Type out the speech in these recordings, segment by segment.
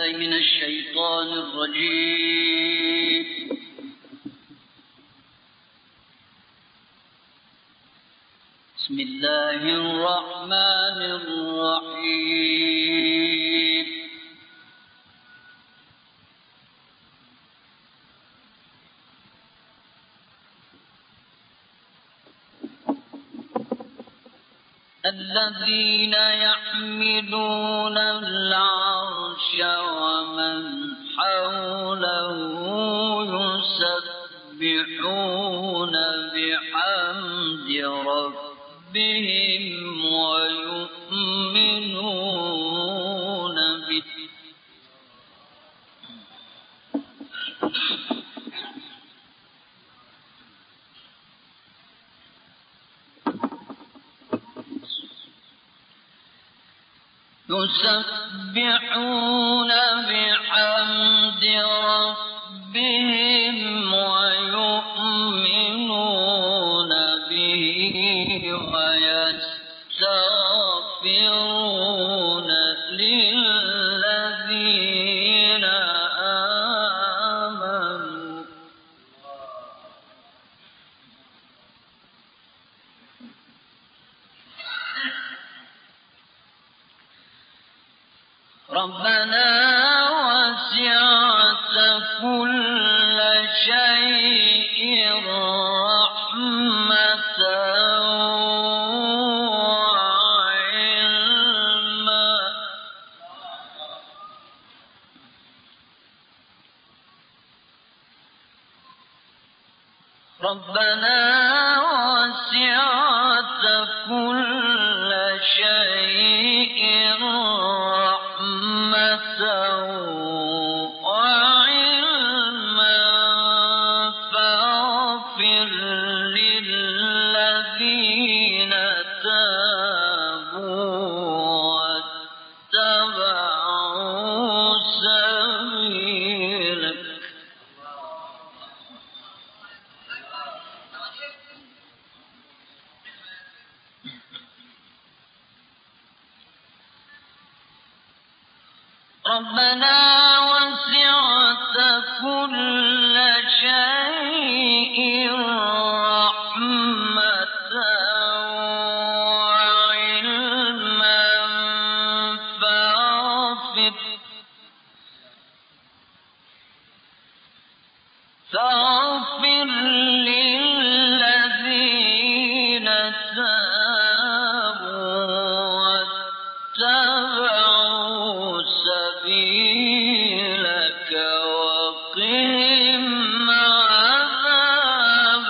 من الشيطان الرجيم. بسم الله الرحمن الرحيم. الذين يحملون العرش ومن حوله يسبحون بحمد ربهم ويؤمنون به ويستغفرون للذين آمنوا ربنا وسعت كل شيء رحمة وعلما ربنا وسعت كل شيء رحمة وعلما فاغفر للذين تابوا واتبعوا سبيلك ربنا وسعت كل شيء رحمة وعلما فاغفر للذين تابوا واتبعوا سبيلك وقهم عذاب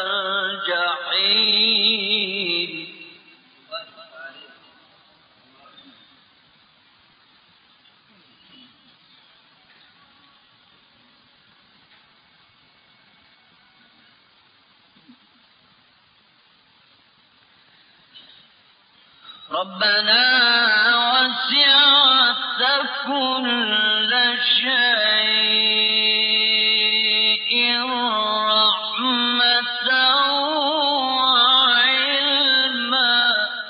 الجحيم ربنا وسعت كل شيء رحمة وعلما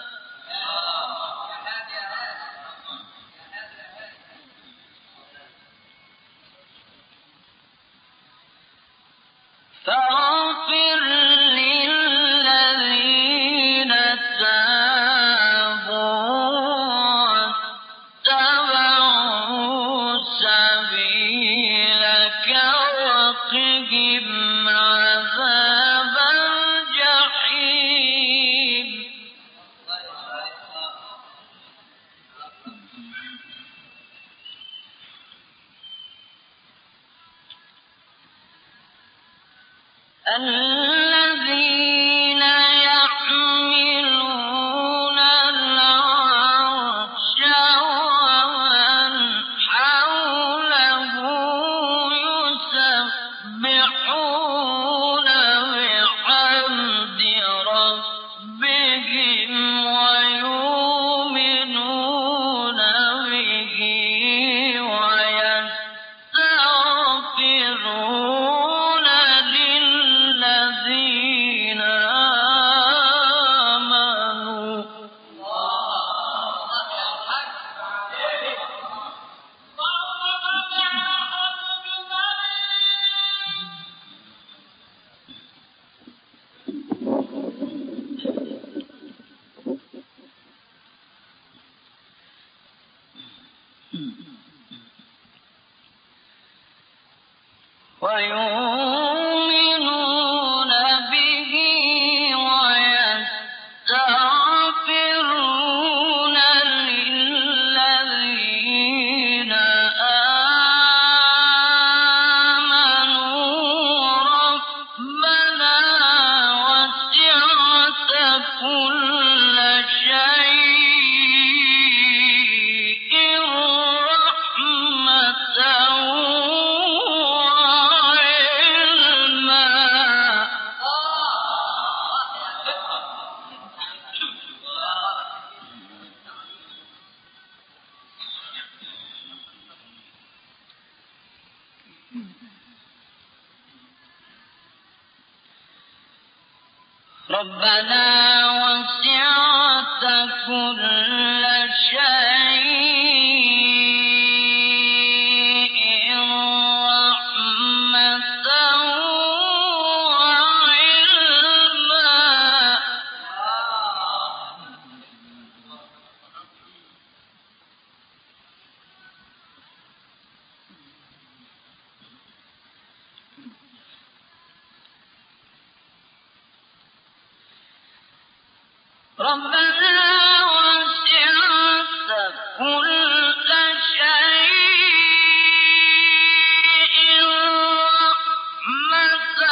فاغفر للذين واتبعوا سبيلك وقهم عذاب الجحيم الذين يحملون العرش ومن حوله يسبحون بحمد ربهم ويؤمنون به ويستغفرون للذين ويؤمنون به ويستغفرون للذين آمنوا ربنا وسعت كل شيء رحمة وعلما. ربنا وسعت كل شيء رحمة وعلما. ربنا وسعت كل شيء رحمة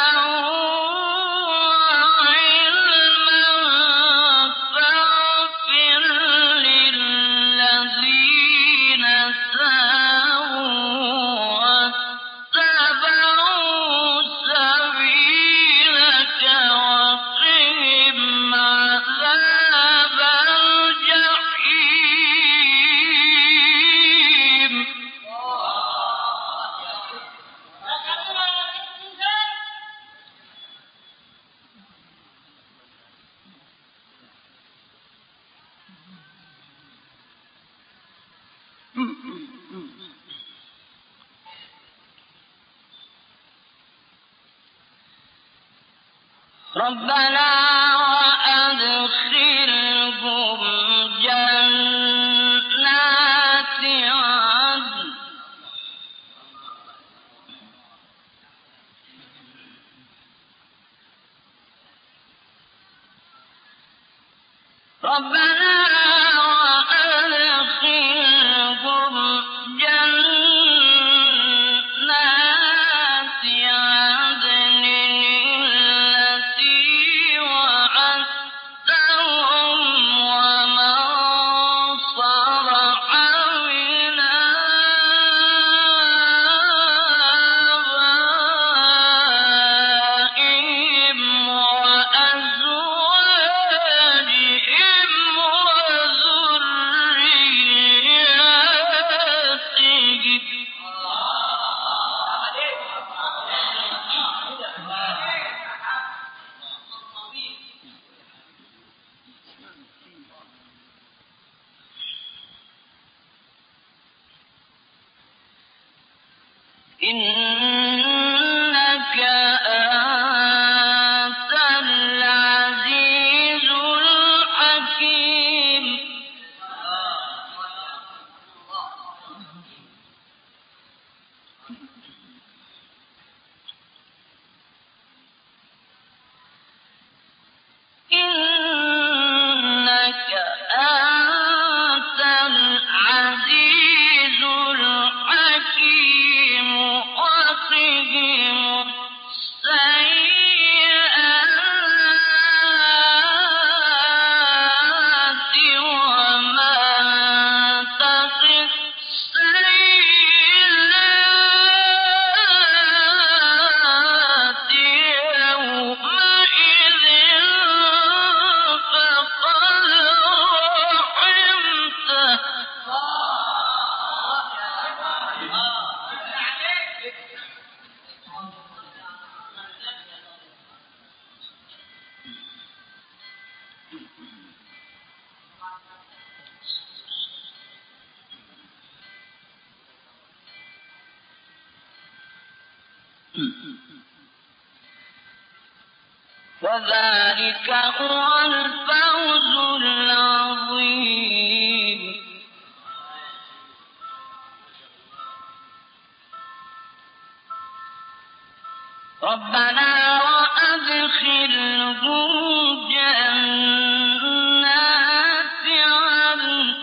وعلما فاغفر للذين تابوا واتبعوا سبيلك وقهم عذاب الجحيم. ربنا وأدخلهم جنات عدن. ربنا وأدخلهم جنات عدن التي وعدتهم ومن صلح من آبائهم وأزواجهم وذرياتهم. إنك أنت العزيز الحكيم. إنك أنت العزيز الحكيم وقهم السيئات ومن تق السيئات يومئذ فقد رحمته. وذلك هو الفوز العظيم. ربنا وأدخلهم جنات عدن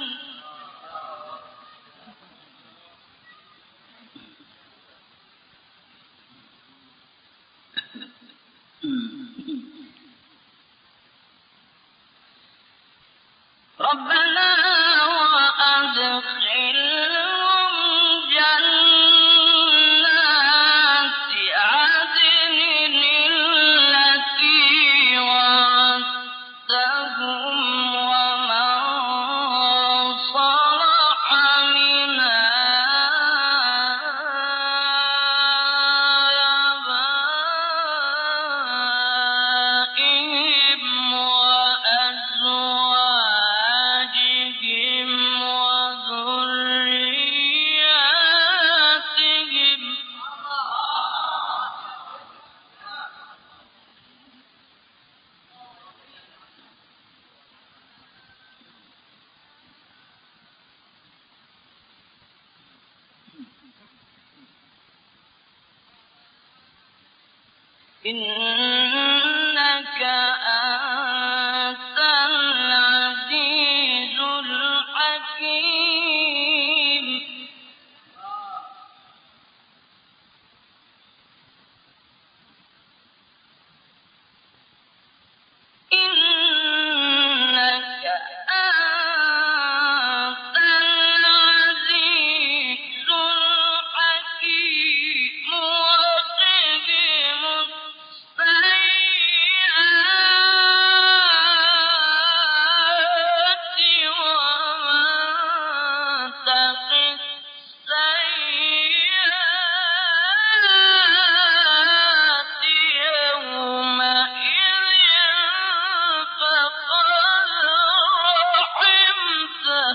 ربنا وأدخلهم جنات عدن التي وعدتهم ومن صلح من آبائهم وأزواجهم وذرياتهم إنك أنت العزيز الحكيم إنك أنت العزيز الحكيم وقهم السيئات ومن تق السيئات يومئذ فقد رحمته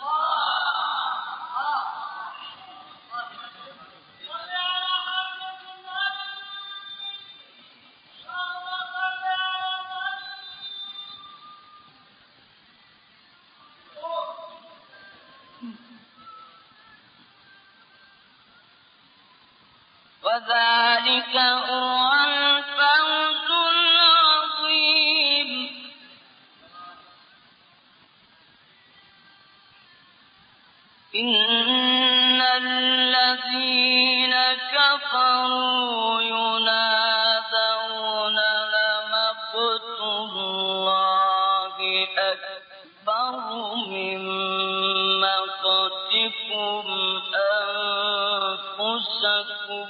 وذلك هو الفوز العظيم إن الذين كفروا ينادون لمقت الله أكبر من مقتكم أنفسكم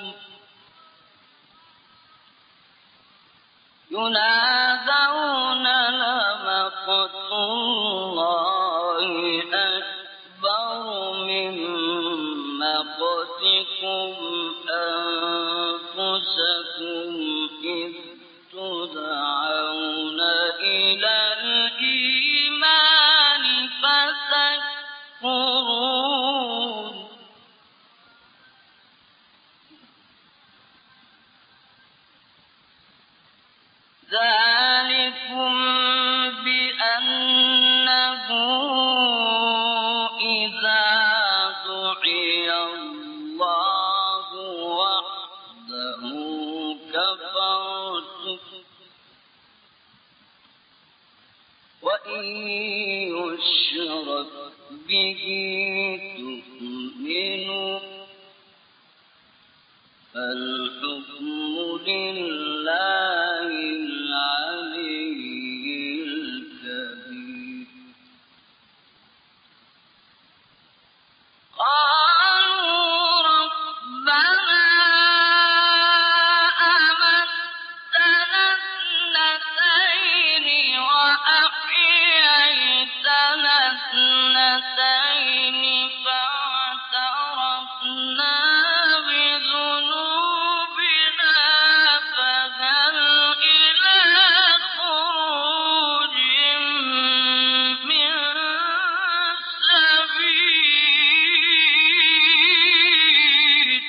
ينادون لمقت الله أكبر من مقتكم أنفسكم إذ تدعون إلى الإيمان فتكفرون ذلكم بأنه إذا دعي الله وحده كفرتم وإن يشرك به تؤمنوا فالحكم لله العلي الكبير قالوا ربنا أمتنا اثنتين وأحييتنا اثنتين فاعترفنا بذنوبنا فهل إلى خروج من سبيل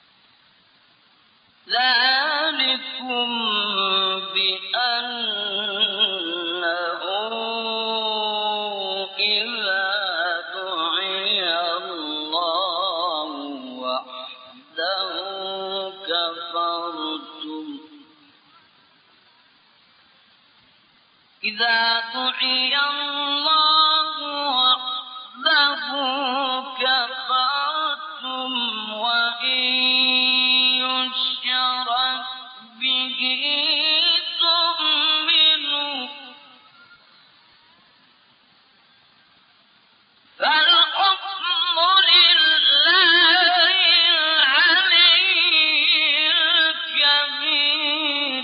ذلكم بأن كفرتم إذا دعي الله وحده كفرتم وإن يشرك به تؤمنوا فالحكم لله العلي الكبير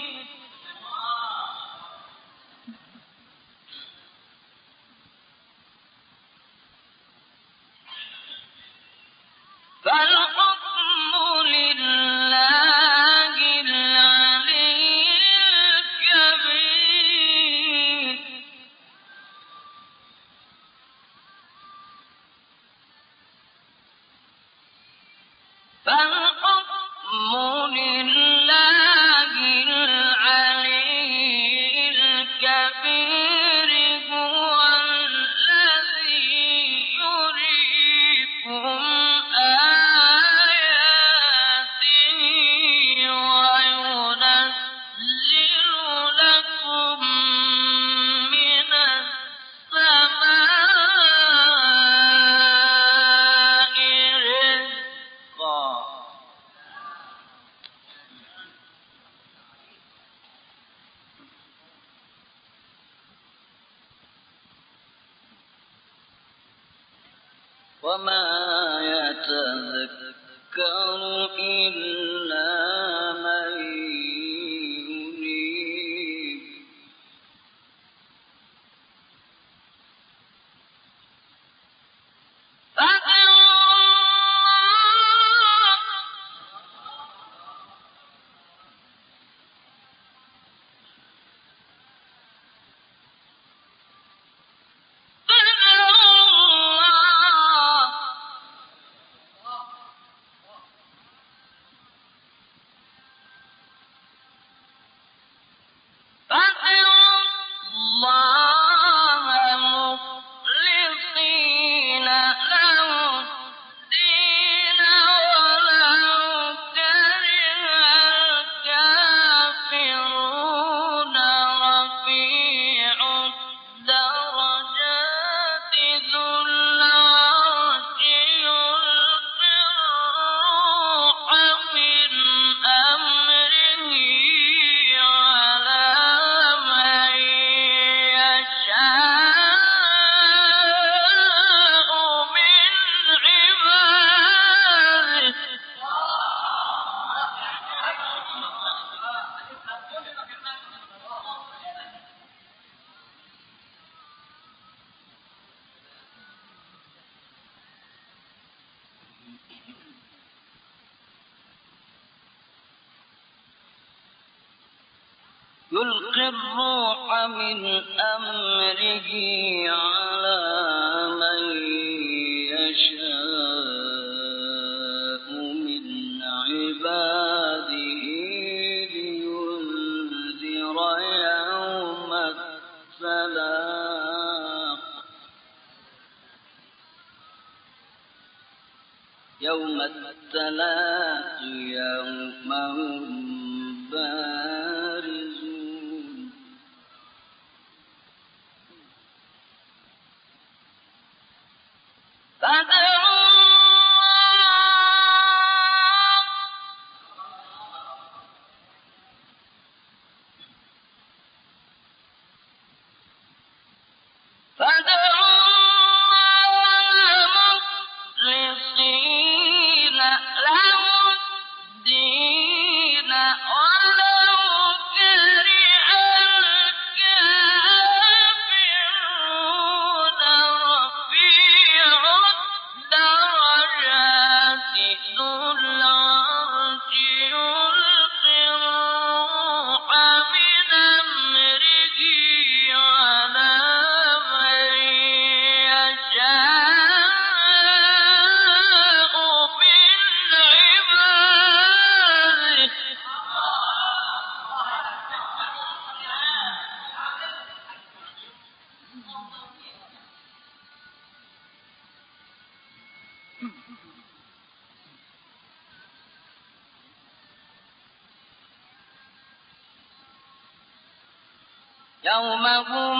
فالحكم لله العلي الكبير فالحكم لله العلي الكبير هو الذي يريكم آياته وينزل لكم من السماء رزقا وما يتذكر إلا من ينيب يلقي الروح من أمره على من يشاء من عباده لينذر يوم التلاق يوم هم بارزون فادعوا مخلصين له الدين يوم هم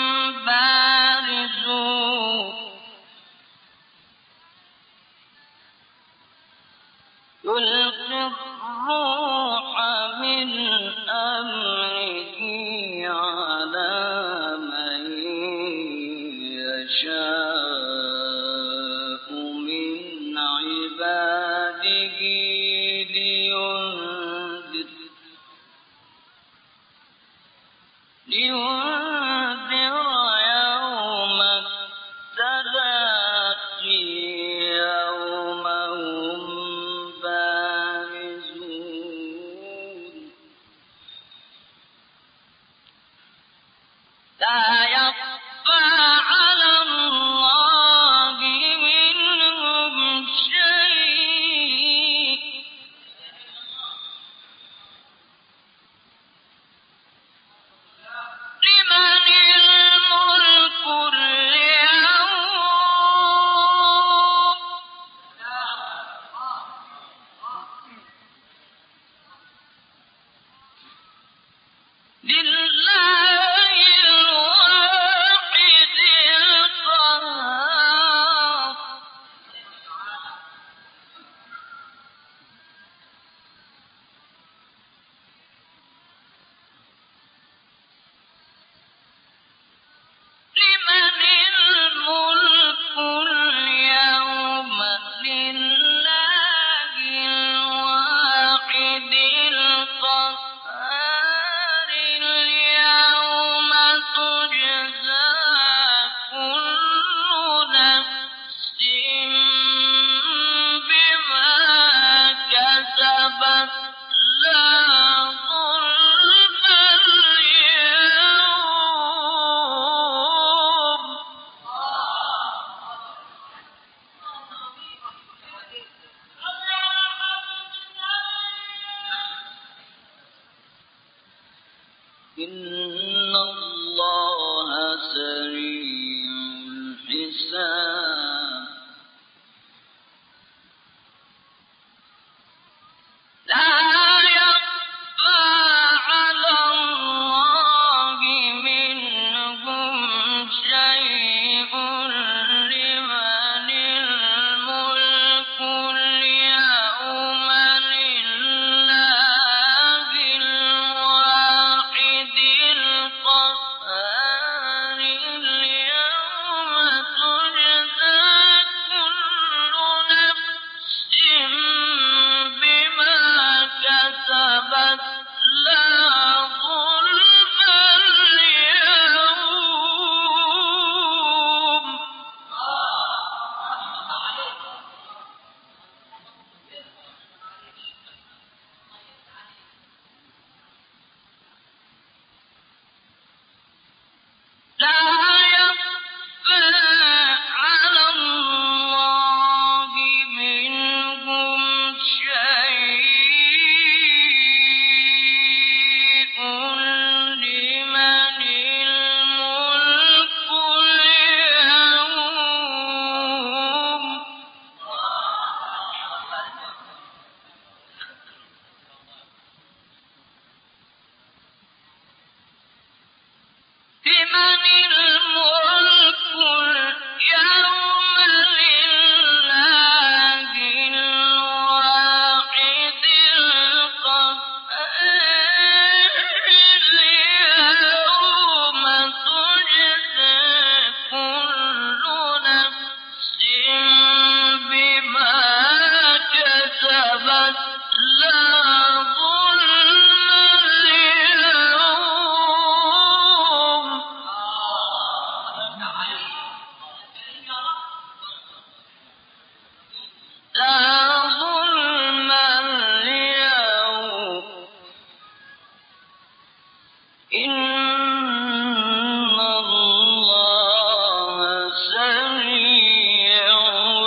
بارزون يلقي الروح من أمره على من يشاء من عباده لينذر يوم التلاقي يوم هم بارزون لا يخفى على الله منهم شيء لمن الملك اليوم لله الواحد القهار لمن الملك اليوم لله الواحد القهار اليوم تجزى كل نفس بما كسبت لا ظلم اليوم إن الله سريع الحساب لا يخفى على الله منهم شيء لمن الملك اليوم لله الواحد القهار اليوم تجزى كل نفس بما كسبت لا ظلم اليوم لا يخفى على الله منهم شيء لمن الملك اليوم لمن الملك اليوم لله الواحد القهار اليوم تجزى كل نفس بما كسبت لا ظلم اليوم لا ظلم اليوم إن الله سريع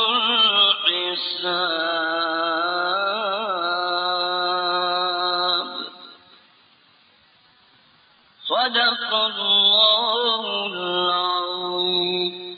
الحساب صدق الله العظيم